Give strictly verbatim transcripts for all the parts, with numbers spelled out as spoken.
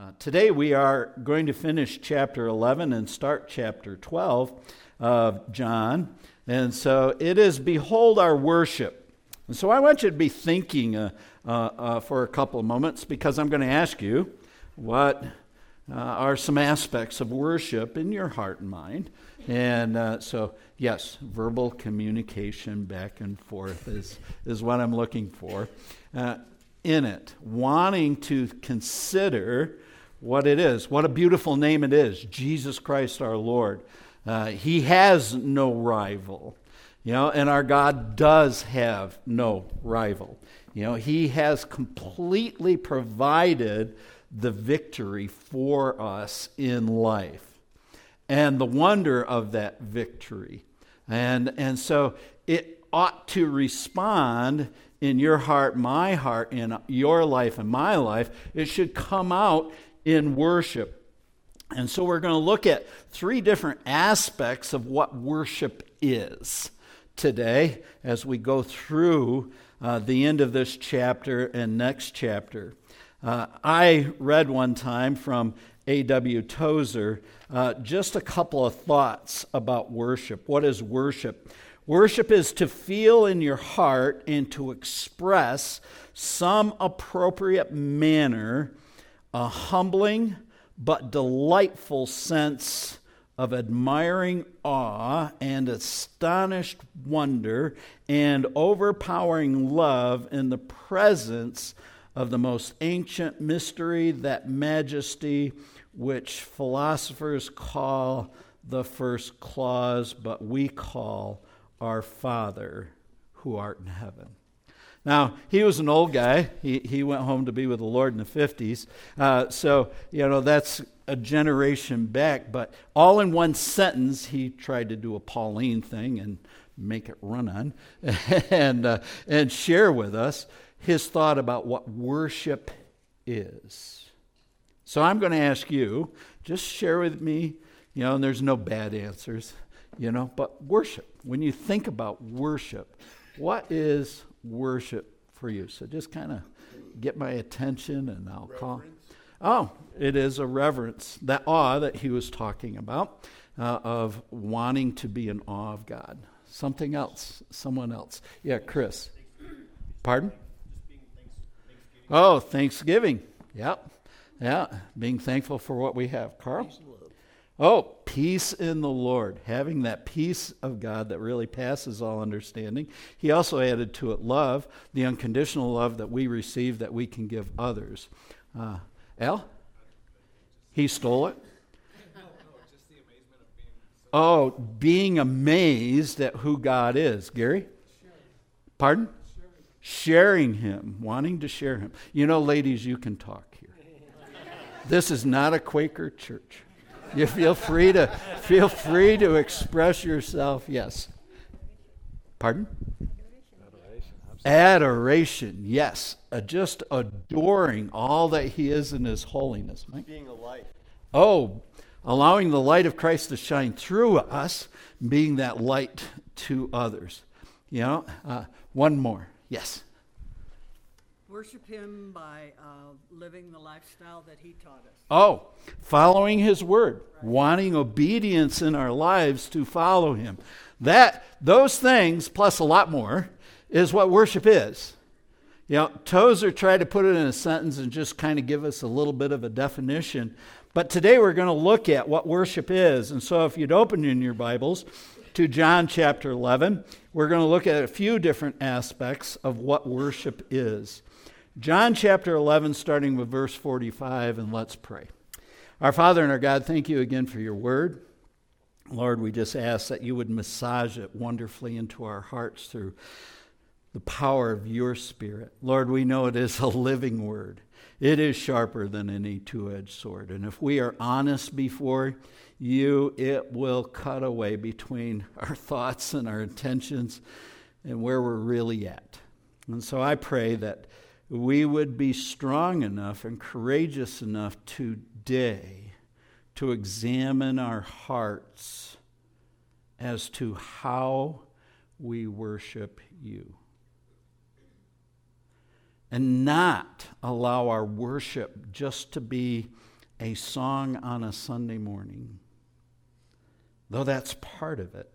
Uh, today we are going to finish chapter eleven and start chapter twelve of John. And so it is Behold Our Worship. And so I want you to be thinking uh, uh, uh, for a couple of moments, because I'm going to ask you what uh, are some aspects of worship in your heart and mind. And uh, so, yes, verbal communication back and forth is, is what I'm looking for uh, in it. Wanting to consider what it is. What a beautiful name it is, Jesus Christ our Lord. Uh, he has no rival. You know, and our God does have no rival. You know, He has completely provided the victory for us in life. And the wonder of that victory. And, and so it ought to respond in your heart, my heart, in your life and my life. It should come out in worship. And so we're going to look at three different aspects of what worship is today as we go through uh, the end of this chapter and next chapter. Uh, I read one time from A W Tozer uh, just a couple of thoughts about worship. What is worship? Worship is to feel in your heart and to express some appropriate manner a humbling but delightful sense of admiring awe and astonished wonder and overpowering love in the presence of the most ancient mystery, that majesty which philosophers call the first clause, but we call our Father who art in heaven. Now, he was an old guy. He he went home to be with the Lord in the fifties. Uh, so, you know, that's a generation back. But all in one sentence, he tried to do a Pauline thing and make it run on and, uh, and share with us his thought about what worship is. So I'm going to ask you, just share with me, you know, and there's no bad answers, you know, but worship. When you think about worship, what is worship for you? So just kind of get my attention and I'll reverence. call. Oh, it is a reverence, that awe that he was talking about, uh, of wanting to be in awe of God. Something else, someone else. Yeah, Chris. Pardon? Oh, Thanksgiving. Yeah. Yeah. Being thankful for what we have. Carl? Oh, peace in the Lord. Having that peace of God that really passes all understanding. He also added to it love, the unconditional love that we receive that we can give others. Uh, Al? He stole it? Oh, being amazed at who God is. Gary? Pardon? Sharing Him, wanting to share Him. You know, ladies, you can talk here. This is not a Quaker church. You feel free to feel free to express yourself. Yes. Pardon? Adoration. Adoration. Yes. Uh, just adoring all that He is in His holiness. Mike? Being a light. Oh, allowing the light of Christ to shine through us, being that light to others. You know. Uh, one more. Yes. Worship Him by uh, living the lifestyle that He taught us. Oh, following His word, right. Wanting obedience in our lives to follow Him. That, those things, plus a lot more, is what worship is. You know, Tozer tried to put it in a sentence and just kind of give us a little bit of a definition. But today we're going to look at what worship is. And so if you'd open in your Bibles to John chapter eleven, we're going to look at a few different aspects of what worship is. John chapter eleven, starting with verse forty-five, and let's pray. Our Father and our God, thank you again for your word. Lord, we just ask that you would massage it wonderfully into our hearts through the power of your Spirit. Lord, we know it is a living word. It is sharper than any two-edged sword. And if we are honest before you, it will cut away between our thoughts and our intentions and where we're really at. And so I pray that we would be strong enough and courageous enough today to examine our hearts as to how we worship you. And not allow our worship just to be a song on a Sunday morning, though that's part of it,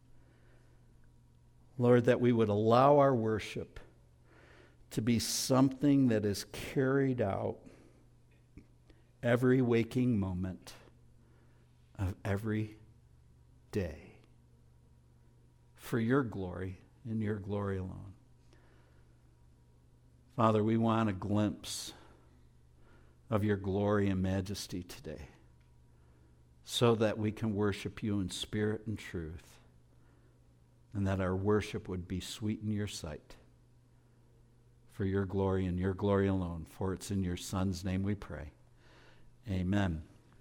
Lord, that we would allow our worship to be something that is carried out every waking moment of every day for your glory and your glory alone. Father, we want a glimpse of your glory and majesty today so that we can worship you in spirit and truth, and that our worship would be sweet in your sight for your glory and your glory alone. For it's in your Son's name we pray. Amen.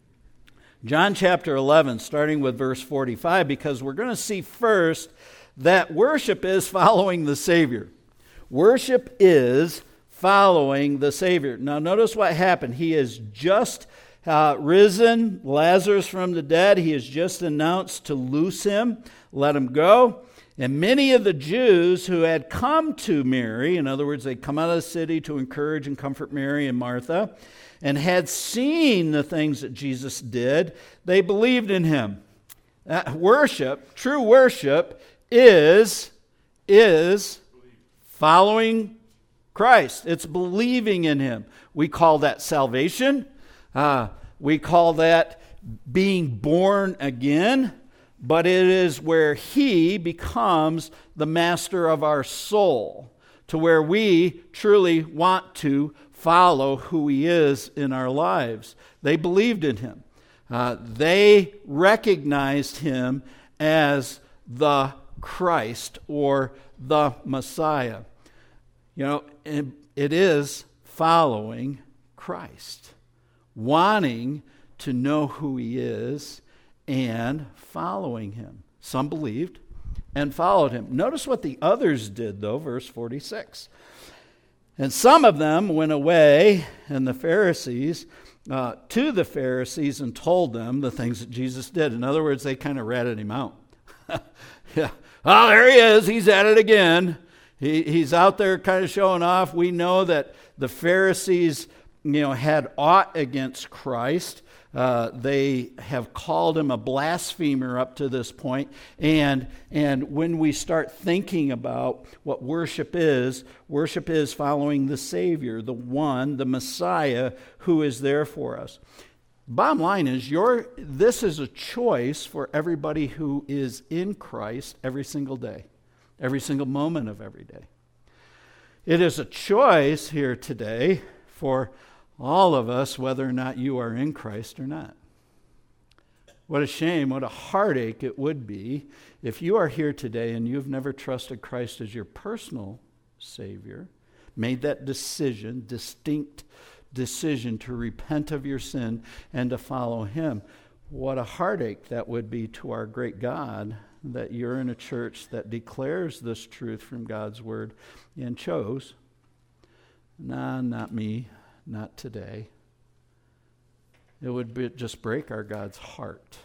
John chapter eleven, starting with verse forty-five, because we're going to see first that worship is following the Savior. Worship is following the Savior. Now notice what happened. He has just uh, risen Lazarus from the dead. He has just announced to loose him, let him go. And many of the Jews who had come to Mary, in other words, they come out of the city to encourage and comfort Mary and Martha, and had seen the things that Jesus did, they believed in him. Uh, worship, true worship, is, is following Christ. It's believing in him. We call that salvation. Uh, we call that being born again. But it is where he becomes the master of our soul, to where we truly want to follow who he is in our lives. They believed in him. Uh, they recognized him as the Christ or the Messiah. You know, it, it is following Christ, wanting to know who he is and following him. Some believed and followed him. Notice what the others did, though, verse forty-six. And some of them went away, and the Pharisees, uh, to the Pharisees, and told them the things that Jesus did. In other words, they kind of ratted him out. Yeah. Oh, there he is. He's at it again. He, he's out there kind of showing off. We know that the Pharisees, you know, had aught against Christ. Uh, they have called him a blasphemer up to this point. And, and when we start thinking about what worship is, worship is following the Savior, the one, the Messiah, who is there for us. Bottom line is, your this is a choice for everybody who is in Christ every single day, every single moment of every day. It is a choice here today for all of us, whether or not you are in Christ or not. What a shame, what a heartache it would be if you are here today and you've never trusted Christ as your personal Savior, made that decision, distinct decision to repent of your sin and to follow him. What a heartache that would be to our great God that you're in a church that declares this truth from God's word and chose, nah, not me, not today. It would be, just break our God's heart.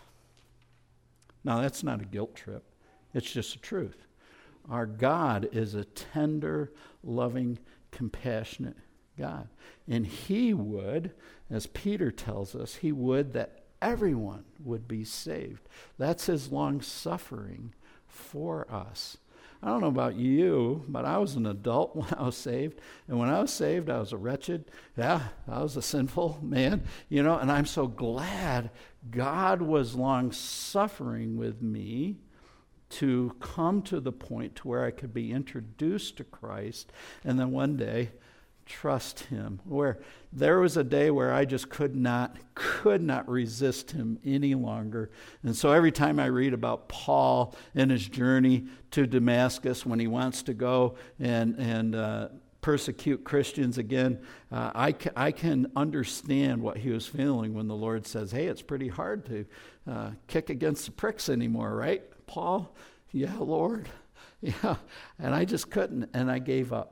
Now, that's not a guilt trip. It's just the truth. Our God is a tender, loving, compassionate God. And he would, as Peter tells us, he would that everyone would be saved. That's his long suffering for us. I don't know about you, but I was an adult when I was saved. And when I was saved, I was a wretched, yeah, I was a sinful man, you know, and I'm so glad God was long suffering with me to come to the point to where I could be introduced to Christ and then one day trust him. Where there was a day where I just could not, could not resist him any longer. And so every time I read about Paul and his journey to Damascus when he wants to go and, and uh, persecute Christians again, uh, I, ca- I can understand what he was feeling when the Lord says, hey, it's pretty hard to uh, kick against the pricks anymore, right, Paul? Yeah, Lord. Yeah. And I just couldn't, and I gave up.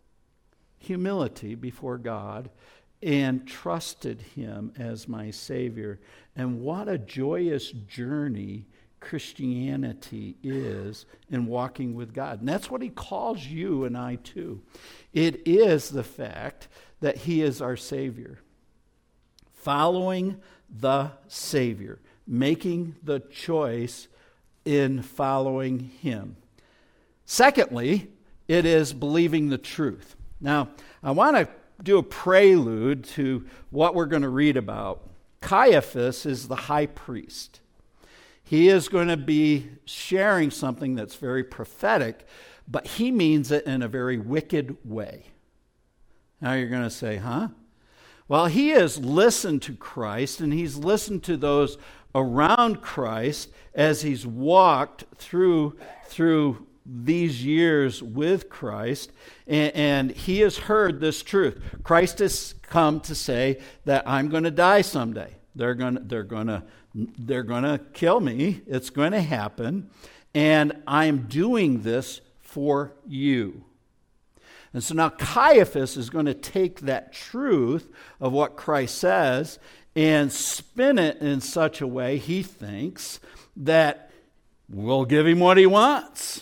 Humility before God and trusted him as my Savior. And what a joyous journey Christianity is in walking with God. And that's what he calls you and I to. It is the fact that he is our Savior. following the Savior, making the choice in following him. Secondly, it is believing the truth. Now, I want to do a prelude to what we're going to read about. Caiaphas is the high priest. He is going to be sharing something that's very prophetic, but he means it in a very wicked way. Now you're going to say, huh? Well, he has listened to Christ, and he's listened to those around Christ as he's walked through, through these years with Christ, and, and he has heard this truth. Christ has come to say that I'm going to die someday. They're going to, they're going to, they're going to kill me. It's going to happen, and I'm doing this for you. And so now Caiaphas is going to take that truth of what Christ says and spin it in such a way, he thinks, that we'll give him what he wants.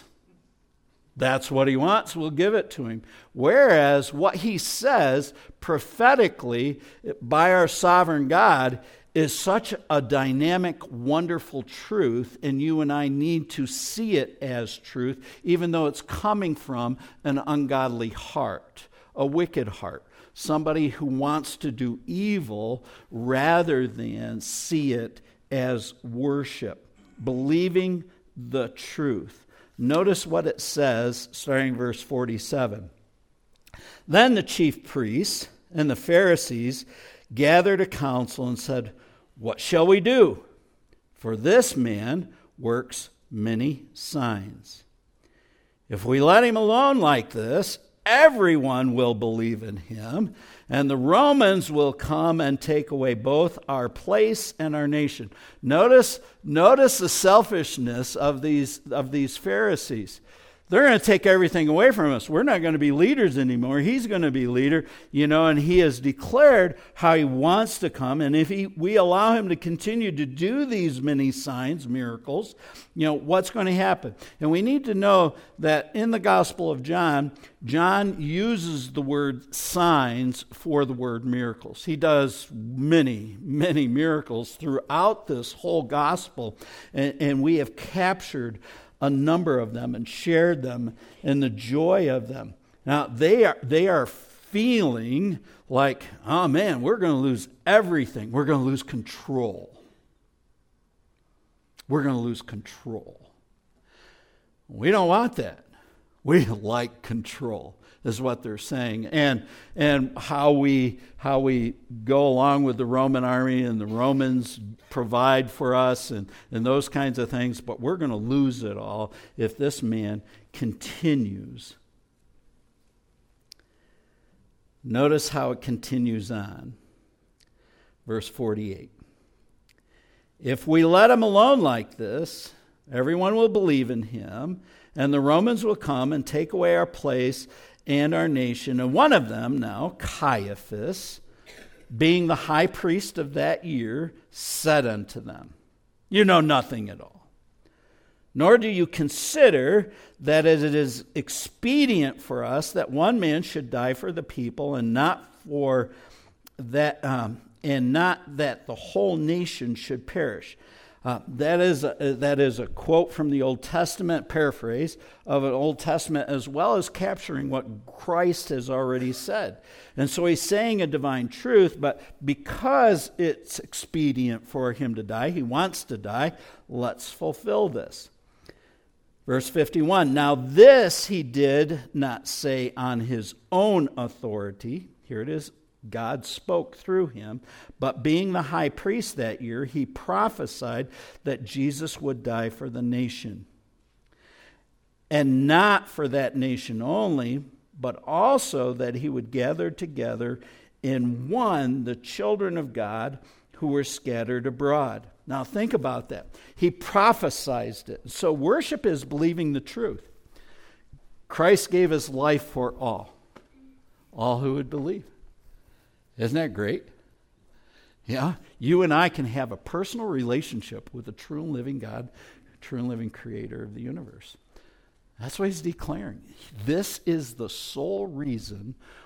That's what he wants, we'll give it to him. Whereas what he says prophetically by our sovereign God is such a dynamic, wonderful truth, and you and I need to see it as truth, even though it's coming from an ungodly heart, a wicked heart, somebody who wants to do evil rather than see it as worship, believing the truth. Notice what it says, starting verse forty-seven. Then the chief priests and the Pharisees gathered a council and said, "What shall we do? For this man works many signs. If we let him alone like this, everyone will believe in him, and the Romans will come and take away both our place and our nation." Notice, notice the selfishness of these, of these Pharisees. They're going to take everything away from us. We're not going to be leaders anymore. He's going to be leader, you know, and he has declared how he wants to come. And if he, we allow him to continue to do these many signs, miracles, you know, what's going to happen? And we need to know that in the Gospel of John, John uses the word signs for the word miracles. He does many, many miracles throughout this whole gospel, and, and we have captured a number of them and shared them and the joy of them. Now, they are they are feeling like, oh man, we're going to lose everything. We're going to lose control. We're going to lose control. We don't want that. We like control, is what they're saying. And and how we how we go along with the Roman army, and the Romans provide for us and, and those kinds of things, but we're going to lose it all if this man continues. Notice how it continues on. Verse forty-eight. If we let him alone like this, everyone will believe in him, and the Romans will come and take away our place and our nation. And one of them now, Caiaphas, being the high priest of that year, said unto them, "You know nothing at all, nor do you consider that it is expedient for us that one man should die for the people, and not for that, um, and not that the whole nation should perish." Uh, that is a, that is a quote from the Old Testament, paraphrase of an Old Testament, as well as capturing what Christ has already said. And so he's saying a divine truth, but because it's expedient for him to die, he wants to die, let's fulfill this. Verse fifty-one, now this he did not say on his own authority. Here it is. God spoke through him, but being the high priest that year, he prophesied that Jesus would die for the nation. And not for that nation only, but also that he would gather together in one the children of God who were scattered abroad. Now think about that. He prophesied it. So worship is believing the truth. Christ gave his life for all, all who would believe. Isn't that great? Yeah, you and I can have a personal relationship with the true and living God, true and living creator of the universe. That's what he's declaring. This is the sole reason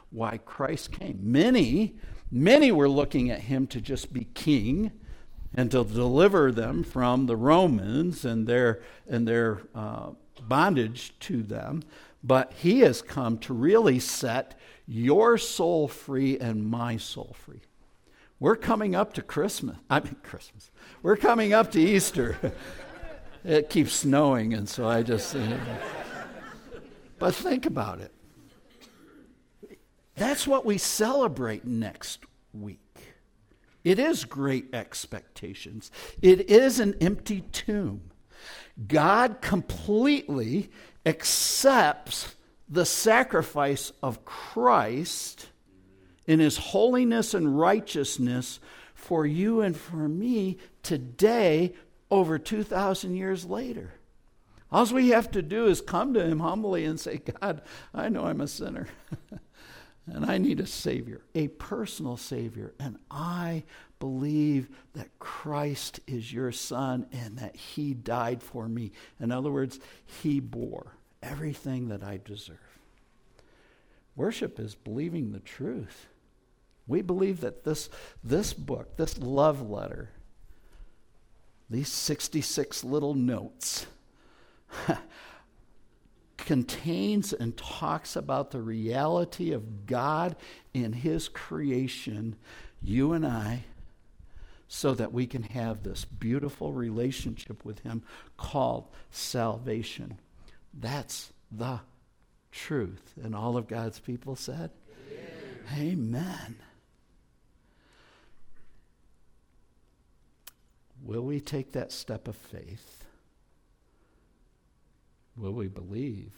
why Christ came. Many, many were looking at him to just be king and to deliver them from the Romans and their and their uh, bondage to them. But he has come to really set your soul free and my soul free. We're coming up to Christmas. I mean Christmas. We're coming up to Easter. It keeps snowing, and so I just... You know. But think about it. That's what we celebrate next week. It is great expectations. It is an empty tomb. God completely accepts the sacrifice of Christ in his holiness and righteousness for you and for me today, over two thousand years later. All we have to do is come to him humbly and say, God, I know I'm a sinner. And I need a Savior, a personal Savior. And I believe that Christ is your Son and that he died for me. In other words, he bore everything that I deserve. Worship is believing the truth. We believe that this, this book, this love letter, these sixty-six little notes, contains and talks about the reality of God in his creation, you and I, so that we can have this beautiful relationship with him called salvation. That's the truth. And all of God's people said, Amen. Amen. Will we take that step of faith? Will we believe?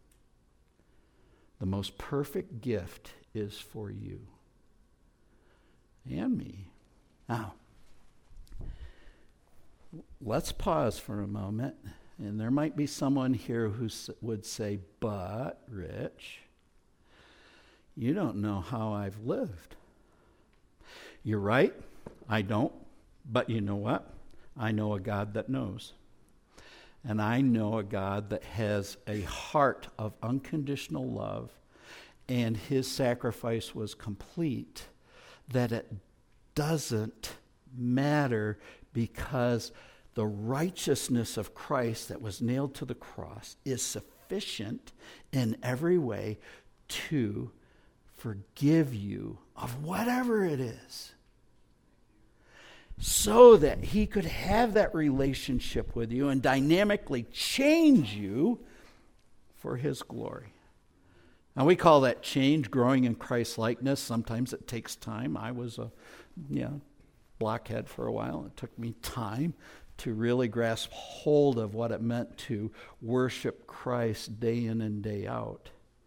The most perfect gift is for you and me. Now, let's pause for a moment, and there might be someone here who would say, but, Rich, you don't know how I've lived. You're right, I don't, but you know what? I know a God that knows. And I know a God that has a heart of unconditional love, and his sacrifice was complete, that it doesn't matter because the righteousness of Christ that was nailed to the cross is sufficient in every way to forgive you of whatever it is, so that he could have that relationship with you and dynamically change you for his glory. Now, we call that change growing in Christ's likeness. Sometimes it takes time. I was a you know, blockhead for a while. It took me time to really grasp hold of what it meant to worship Christ day in and day out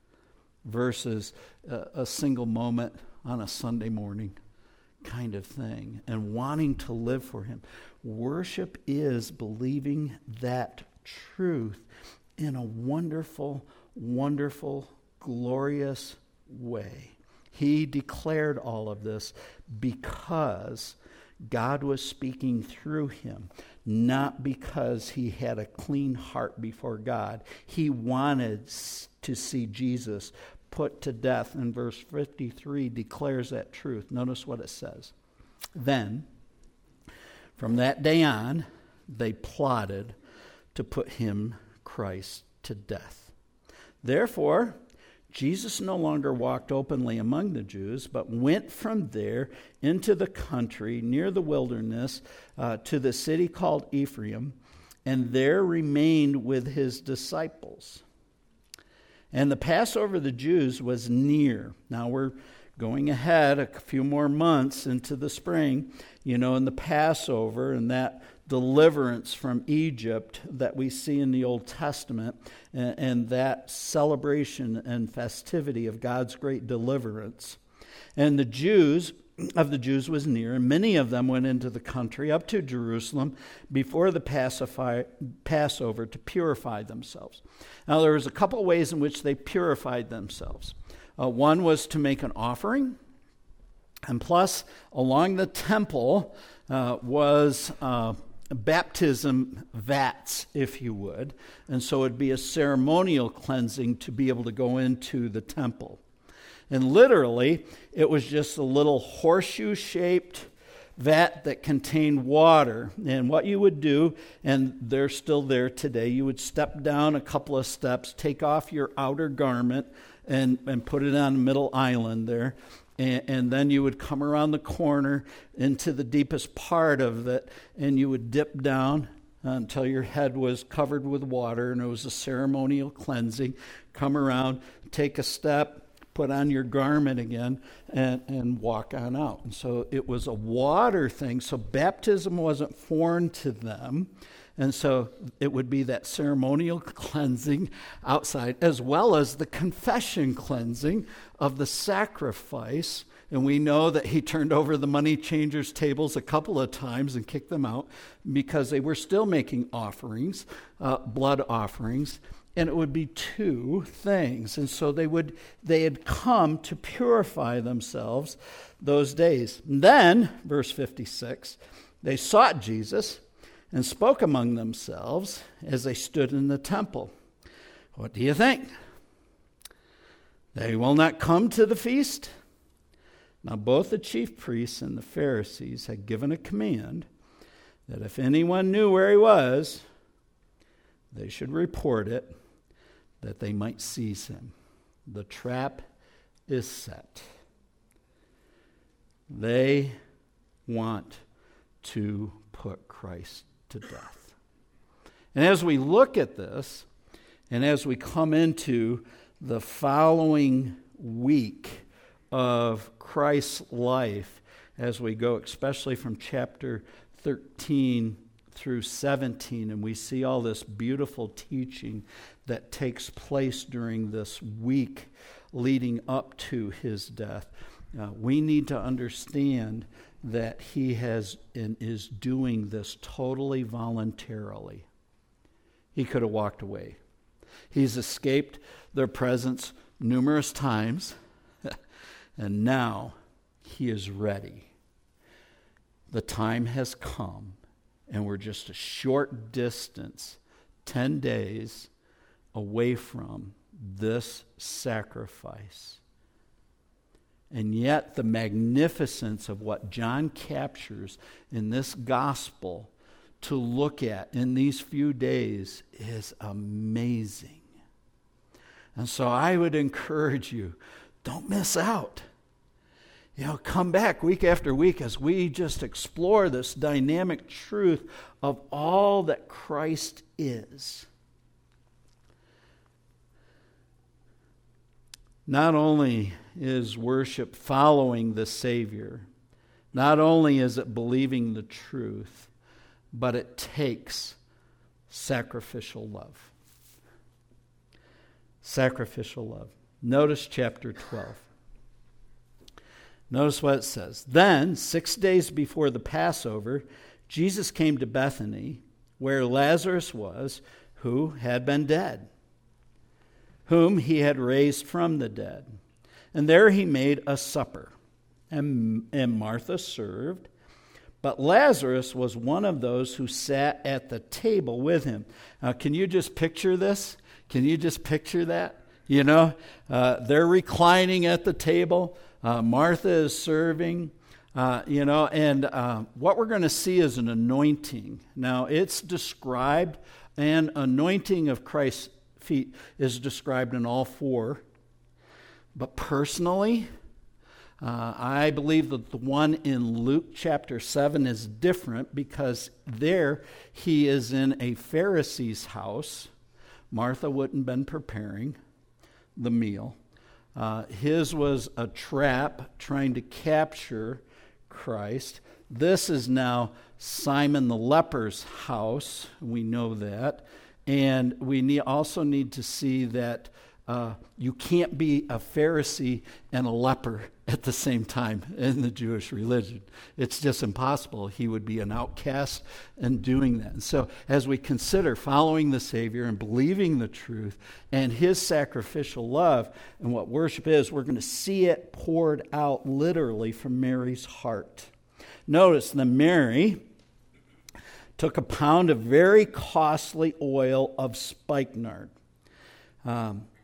versus a, a single moment on a Sunday morning kind of thing, and wanting to live for him. Worship is believing that truth in a wonderful, wonderful, glorious way. He declared all of this because God was speaking through him, not because he had a clean heart before God. He wanted to see Jesus put to death, and verse fifty-three declares that truth. Notice what it says. Then, from that day on, they plotted to put him, Christ, to death. Therefore, Jesus no longer walked openly among the Jews, but went from there into the country near the wilderness uh, to the city called Ephraim, and there remained with his disciples. And the Passover of the Jews was near. Now we're going ahead a few more months into the spring, you know, in the Passover and that deliverance from Egypt that we see in the Old Testament, and, and that celebration and festivity of God's great deliverance. And the Jews of the Jews was near, and many of them went into the country up to Jerusalem before the Passover to purify themselves. Now, there was a couple of ways in which they purified themselves. Uh, one was to make an offering, and plus, along the temple uh, was uh, baptism vats, if you would, and so it would be a ceremonial cleansing to be able to go into the temple. And literally, it was just a little horseshoe-shaped vat that contained water. And what you would do, and they're still there today, you would step down a couple of steps, take off your outer garment, and, and put it on the middle island there. And, and then you would come around the corner into the deepest part of it, and you would dip down until your head was covered with water, and it was a ceremonial cleansing. Come around, take a step, put on your garment again, and, and walk on out. And so it was a water thing, so baptism wasn't foreign to them. And so it would be that ceremonial cleansing outside, as well as the confession cleansing of the sacrifice. And we know that he turned over the money changers' tables a couple of times and kicked them out because they were still making offerings, uh, blood offerings. And it would be two things. And so they would they had come to purify themselves those days. And then, verse fifty-six, they sought Jesus and spoke among themselves as they stood in the temple. What do you think? They will not come to the feast? Now both the chief priests and the Pharisees had given a command that if anyone knew where he was, they should report it, that they might seize him. The trap is set. They want to put Christ to death. And as we look at this, and as we come into the following week of Christ's life, as we go especially from chapter thirteen through seventeen, and we see all this beautiful teaching that takes place during this week leading up to his death. Uh, we need to understand that he has and is doing this totally voluntarily. He could have walked away. He's escaped their presence numerous times, and now he is ready. The time has come, and we're just a short distance, ten days, away from this sacrifice. And yet the magnificence of what John captures in this gospel to look at in these few days is amazing. And so I would encourage you, don't miss out. You know, come back week after week as we just explore this dynamic truth of all that Christ is. Not only is worship following the Savior, not only is it believing the truth, but it takes sacrificial love. Sacrificial love. Notice chapter twelve. Notice what it says. Then, six days before the Passover, Jesus came to Bethany, where Lazarus was, who had been dead, whom he had raised from the dead. And there he made a supper, and, and Martha served, but Lazarus was one of those who sat at the table with him. Now, can you just picture this? Can you just picture that? You know, uh, they're reclining at the table. Uh, Martha is serving, uh, you know, and uh, what we're going to see is an anointing. Now, it's described, and anointing of Christ's feet is described in all four. But personally, uh, I believe that the one in Luke chapter seven is different because there he is in a Pharisee's house. Martha wouldn't have been preparing the meal. Uh, his was a trap trying to capture Christ. This is now Simon the leper's house. We know that. And we need, also need to see that uh, you can't be a Pharisee and a leper at the same time in the Jewish religion. It's just impossible. He would be an outcast in doing that. And so as we consider following the Savior and believing the truth and his sacrificial love and what worship is, we're going to see it poured out literally from Mary's heart. Notice that Mary took a pound of very costly oil of spikenard. Um,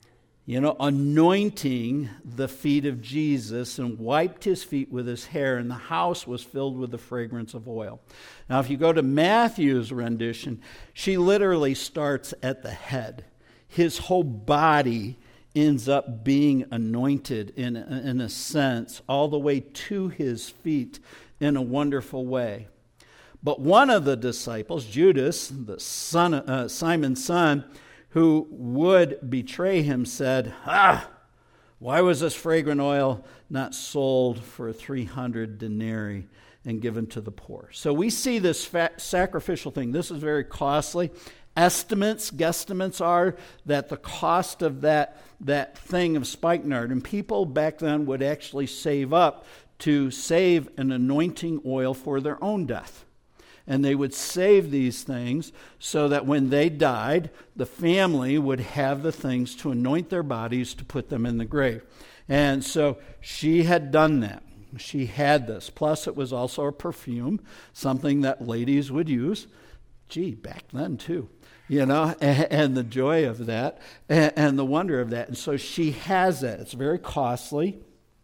you know, anointing the feet of Jesus and wiped his feet with his hair, and the house was filled with the fragrance of oil. Now, if you go to Matthew's rendition, she literally starts at the head. His whole body ends up being anointed in, in a sense, all the way to his feet in a wonderful way. But one of the disciples, Judas, the son, uh, Simon's son, who would betray him, said, Ah, why was this fragrant oil not sold for three hundred denarii and given to the poor? So we see this fa- sacrificial thing. This is very costly. Estimates, guesstimates are that the cost of that, that thing of spikenard, and people back then would actually save up to save an anointing oil for their own death. And they would save these things so that when they died, the family would have the things to anoint their bodies to put them in the grave. And so she had done that. She had this. Plus, it was also a perfume, something that ladies would use. Gee, back then too. You know, and, and the joy of that and, and the wonder of that. And so she has that. It's very costly.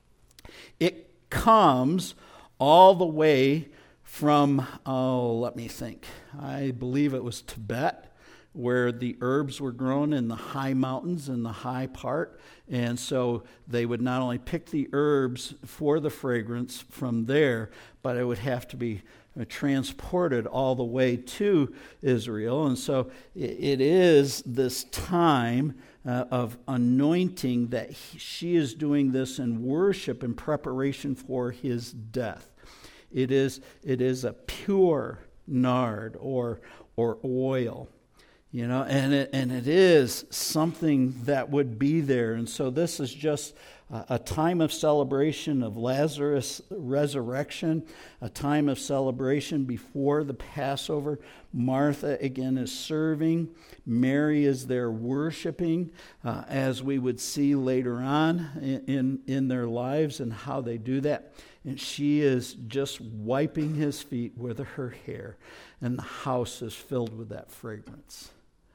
It comes all the way from, oh, let me think. I believe it was Tibet, where the herbs were grown in the high mountains in the high part. And so they would not only pick the herbs for the fragrance from there, but it would have to be transported all the way to Israel. And so it is this time uh, of anointing that he, she is doing this in worship in preparation for his death. It is it is a pure nard or or oil, you know, and it and it is something that would be there. And so this is just a, a time of celebration of Lazarus' resurrection, a time of celebration before the Passover. Martha again is serving. Mary is there worshiping, uh, as we would see later on in, in in their lives and how they do that. And she is just wiping his feet with her hair. And the house is filled with that fragrance.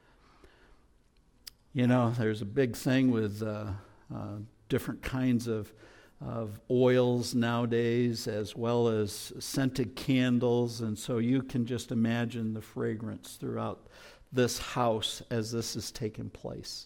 You know, there's a big thing with uh, uh, different kinds of, of oils nowadays, as well as scented candles. And so you can just imagine the fragrance throughout this house as this is taking place.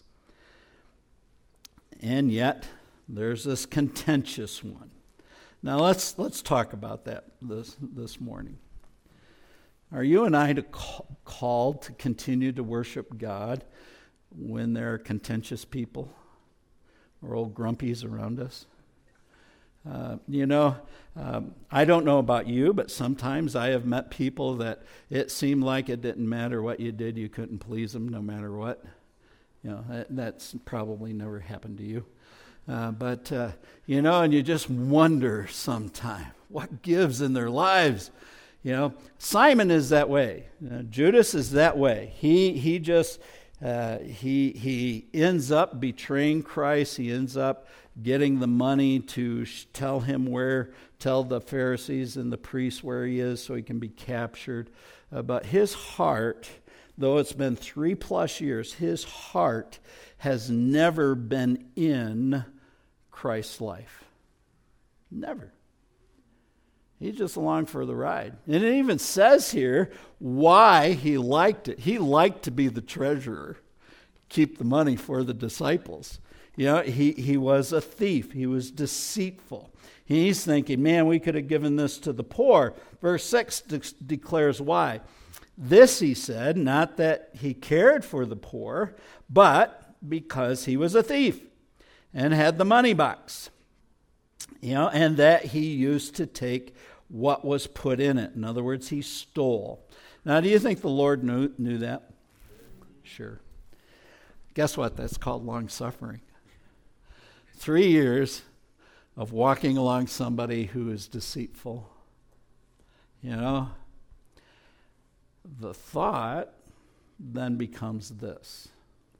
And yet, there's this contentious one. Now let's let's talk about that this this morning. Are you and I to call, called to continue to worship God when there are contentious people or old grumpies around us? Uh, you know, um, I don't know about you, but sometimes I have met people that it seemed like it didn't matter what you did, you couldn't please them no matter what. You know, that, that's probably never happened to you. Uh, but, uh, you know, and you just wonder sometime what gives in their lives. You know, Simon is that way. Uh, Judas is that way. He he just, uh, he he ends up betraying Christ. He ends up getting the money to sh- tell him where, tell the Pharisees and the priests where he is so he can be captured. Uh, but his heart, though it's been three plus years, his heart has never been in Christ's life. Never. He's just along for the ride. And it even says here why he liked it. He liked to be the treasurer, keep the money for the disciples. You know, he, he was a thief. He was deceitful. He's thinking, man, we could have given this to the poor. Verse six de- declares why. This, he said, not that he cared for the poor, but because he was a thief and had the money box, you know, and that he used to take what was put in it. In other words, he stole. Now, do you think the Lord knew, knew that? Sure. Guess what? That's called long-suffering. Three years of walking along somebody who is deceitful. You know, the thought then becomes this.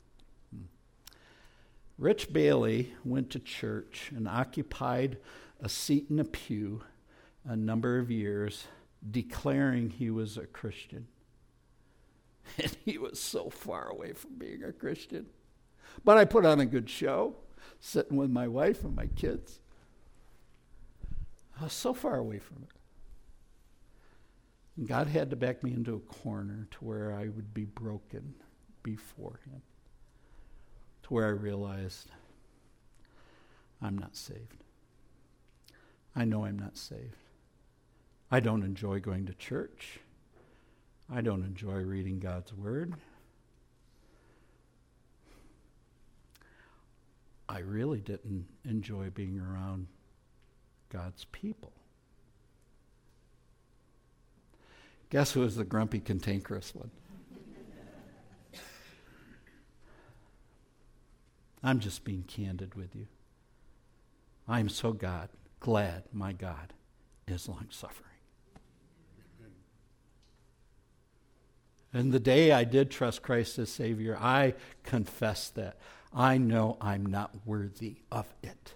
Rich Bailey went to church and occupied a seat in a pew a number of years, declaring he was a Christian. And he was so far away from being a Christian. But I put on a good show, sitting with my wife and my kids. I was so far away from it. And God had to back me into a corner to where I would be broken before him. To where I realized I'm not saved. I know I'm not saved. I don't enjoy going to church. I don't enjoy reading God's word. I really didn't enjoy being around God's people. Guess who was the grumpy, cantankerous one? I'm just being candid with you. I am so God, glad my God is long-suffering. And the day I did trust Christ as Savior, I confessed that. I know I'm not worthy of it.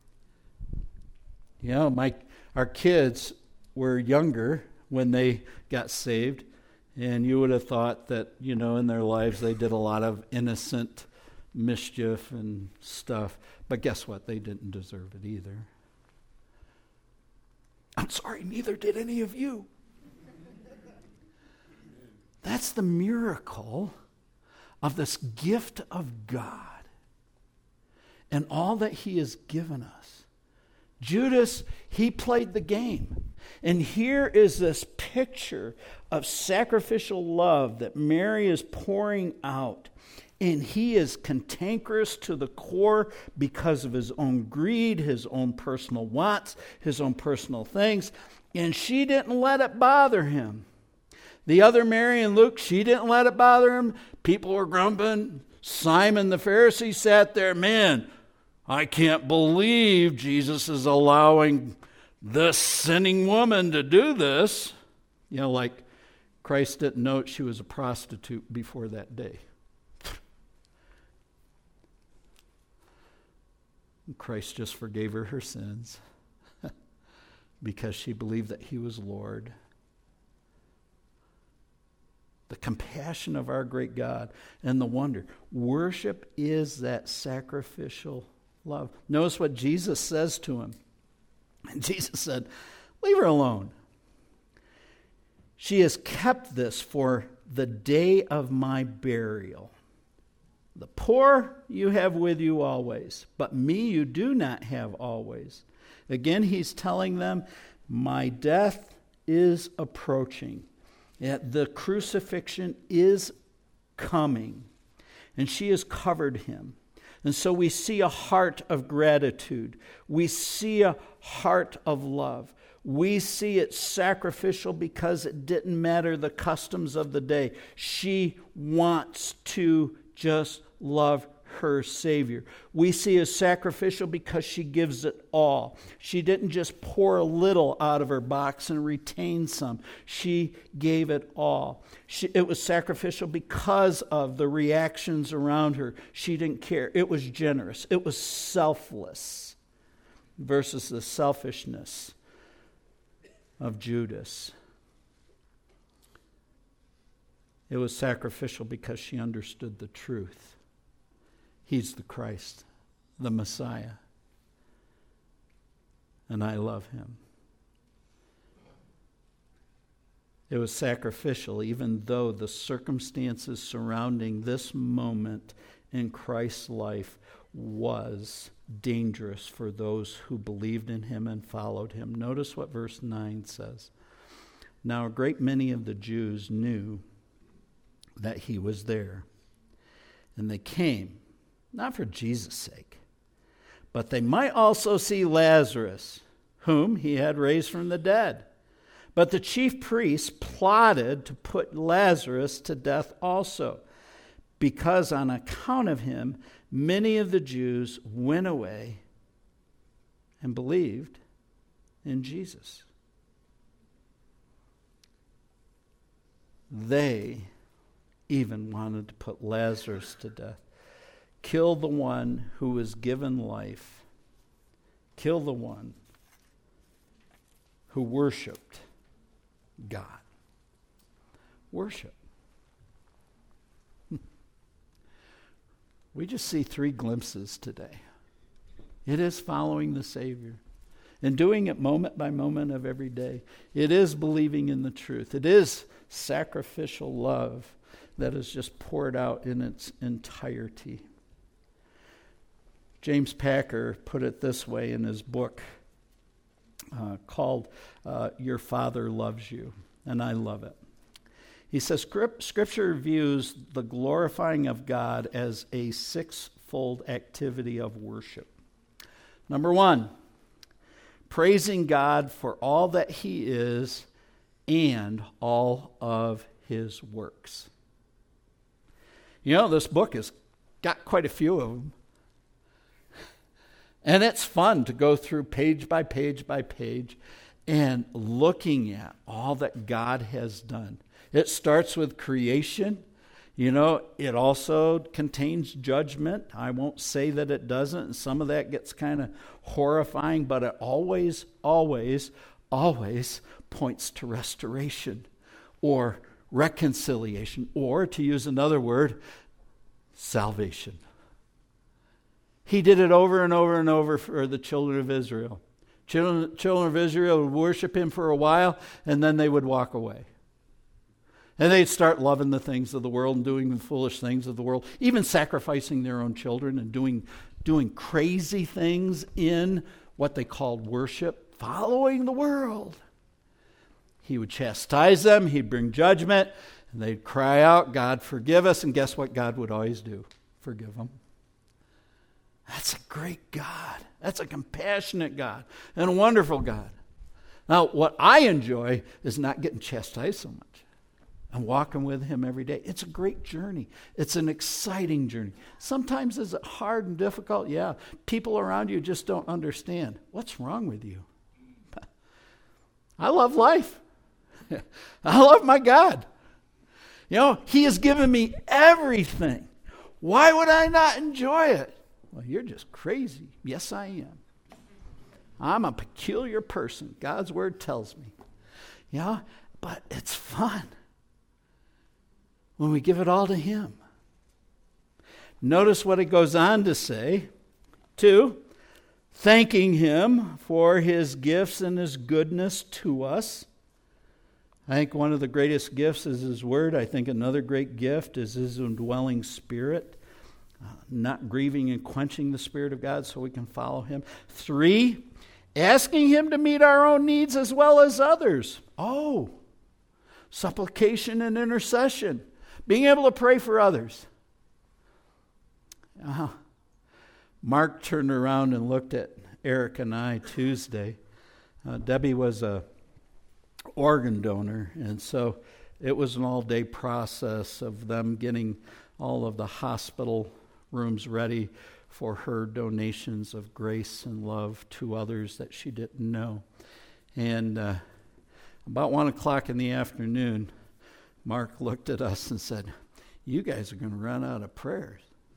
You know, my our kids were younger when they got saved, and you would have thought that, you know, in their lives they did a lot of innocent mischief and stuff. But guess what? They didn't deserve it either. I'm sorry, neither did any of you. That's the miracle of this gift of God and all that he has given us. Judas, he played the game. And here is this picture of sacrificial love that Mary is pouring out. And he is cantankerous to the core because of his own greed, his own personal wants, his own personal things. And she didn't let it bother him. The other Mary and Luke, she didn't let it bother him. People were grumbling. Simon the Pharisee sat there, man, I can't believe Jesus is allowing this sinning woman to do this. You know, like Christ didn't know she was a prostitute before that day. Christ just forgave her her sins because she believed that he was Lord. The compassion of our great God and the wonder. Worship is that sacrificial love. Notice what Jesus says to him. And Jesus said, leave her alone. She has kept this for the day of my burial. The poor you have with you always, but me you do not have always. Again, he's telling them, my death is approaching. Yet the crucifixion is coming. And she has covered him. And so we see a heart of gratitude. We see a heart of love. We see it sacrificial because it didn't matter the customs of the day. She wants to just love her Savior. We see it sacrificial because she gives it all. She didn't just pour a little out of her box and retain some. She gave it all. She, it was sacrificial because of the reactions around her. She didn't care. It was generous. It was selfless versus the selfishness of Judas. It was sacrificial because she understood the truth. He's the Christ, the Messiah. And I love him. It was sacrificial, even though the circumstances surrounding this moment in Christ's life was dangerous for those who believed in him and followed him. Notice what verse nine says. Now a great many of the Jews knew that he was there, and they came, not for Jesus' sake, but they might also see Lazarus, whom he had raised from the dead. But the chief priests plotted to put Lazarus to death also, because on account of him, many of the Jews went away and believed in Jesus. They even wanted to put Lazarus to death. Kill the one who was given life. Kill the one who worshiped God. Worship. We just see three glimpses today. It is following the Savior and doing it moment by moment of every day. It is believing in the truth. It is sacrificial love that is just poured out in its entirety. James Packer put it this way in his book uh, called uh, Your Father Loves You, and I love it. He says, Scripture views the glorifying of God as a six-fold activity of worship. Number one, praising God for all that He is and all of His works. You know, this book has got quite a few of them. And it's fun to go through page by page by page and looking at all that God has done. It starts with creation. You know, it also contains judgment. I won't say that it doesn't. And some of that gets kind of horrifying, but it always, always, always points to restoration or reconciliation, or to use another word, salvation. He did it over and over and over for the children of Israel. Children, children of Israel would worship Him for a while, and then they would walk away. And they'd start loving the things of the world and doing the foolish things of the world, even sacrificing their own children and doing, doing crazy things in what they called worship, following the world. He would chastise them, He'd bring judgment, and they'd cry out, God, forgive us. And guess what God would always do? Forgive them. That's a great God. That's a compassionate God and a wonderful God. Now, what I enjoy is not getting chastised so much and walking with Him every day. It's a great journey. It's an exciting journey. Sometimes is it hard and difficult? Yeah. People around you just don't understand. What's wrong with you? I love life. I love my God. You know, He has given me everything. Why would I not enjoy it? Well, you're just crazy. Yes, I am. I'm a peculiar person. God's Word tells me. You know, but it's fun when we give it all to Him. Notice what it goes on to say. Two, thanking Him for His gifts and His goodness to us. I think one of the greatest gifts is His Word. I think another great gift is His indwelling Spirit. Uh, not grieving and quenching the Spirit of God so we can follow Him. Three, asking Him to meet our own needs as well as others. Oh, supplication and intercession. Being able to pray for others. Uh, Mark turned around and looked at Eric and I Tuesday. Uh, Debbie was a organ donor, and so it was an all-day process of them getting all of the hospital rooms ready for her donations of grace and love to others that she didn't know. And uh, about one o'clock in the afternoon, Mark looked at us and said, "You guys are going to run out of prayers."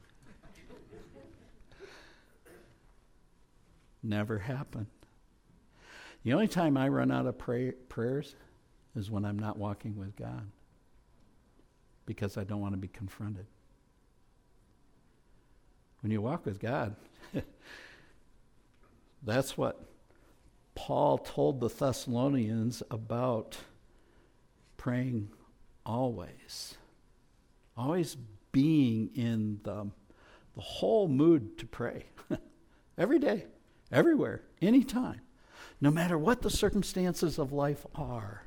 Never happened. The only time I run out of pray- prayers is when I'm not walking with God, because I don't want to be confronted. When you walk with God, that's what Paul told the Thessalonians about praying always. Always being in the, the whole mood to pray. Every day, everywhere, anytime. No matter what the circumstances of life are.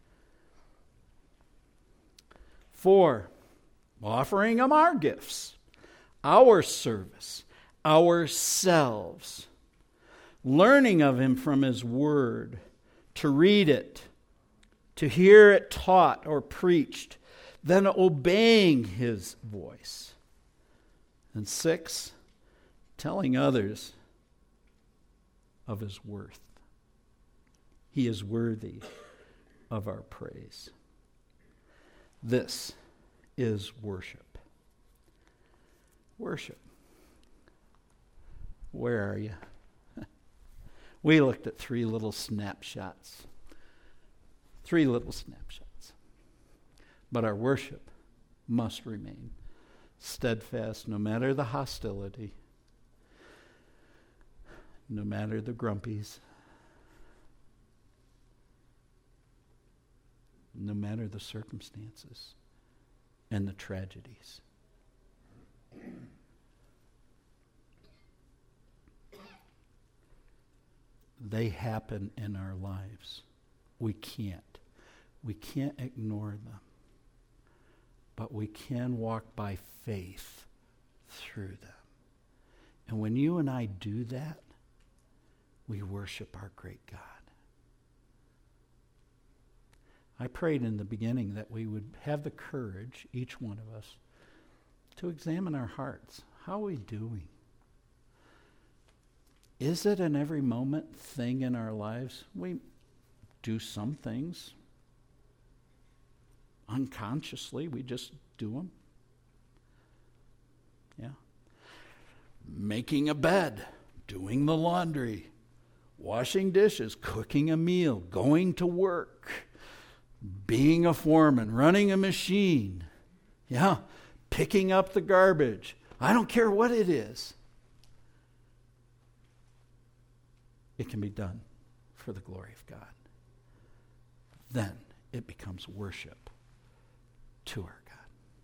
Four, offering Him our gifts, our service, ourselves, learning of Him from His Word, to read it, to hear it taught or preached, then obeying His voice. And six, telling others of His worth. He is worthy of our praise. This is worship. Worship. Where are you? We looked at three little snapshots. Three little snapshots. But our worship must remain steadfast no matter the hostility, no matter the grumpies, no matter the circumstances and the tragedies. They happen in our lives. We can't. We can't ignore them. But we can walk by faith through them. And when you and I do that, we worship our great God. I prayed in the beginning that we would have the courage, each one of us, to examine our hearts. How are we doing? Is it an every moment thing in our lives? We do some things. Unconsciously, we just do them. Yeah. Making a bed, doing the laundry, washing dishes, cooking a meal, going to work, being a foreman, running a machine. Yeah. Picking up the garbage. I don't care what it is. It can be done for the glory of God. Then it becomes worship to our God.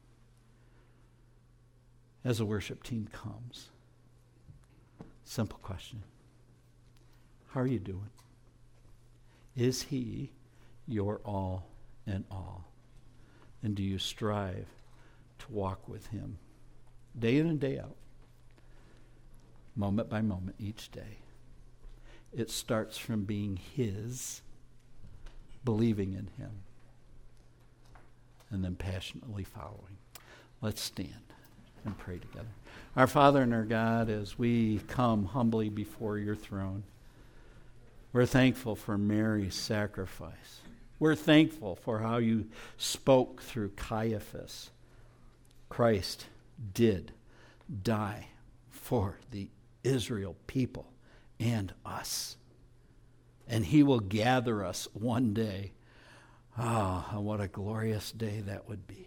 As the worship team comes, simple question. How are you doing? Is he your all in all? And do you strive to walk with him day in and day out, moment by moment each day? It starts from being his, believing in him, and then passionately following. Let's stand and pray together. Our Father and our God, as we come humbly before your throne, we're thankful for Mary's sacrifice. We're thankful for how you spoke through Caiaphas. Christ did die for the Israel people and us. And he will gather us one day. Ah, oh, what a glorious day that would be.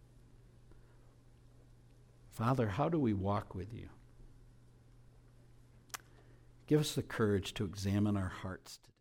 Father, how do we walk with you? Give us the courage to examine our hearts today.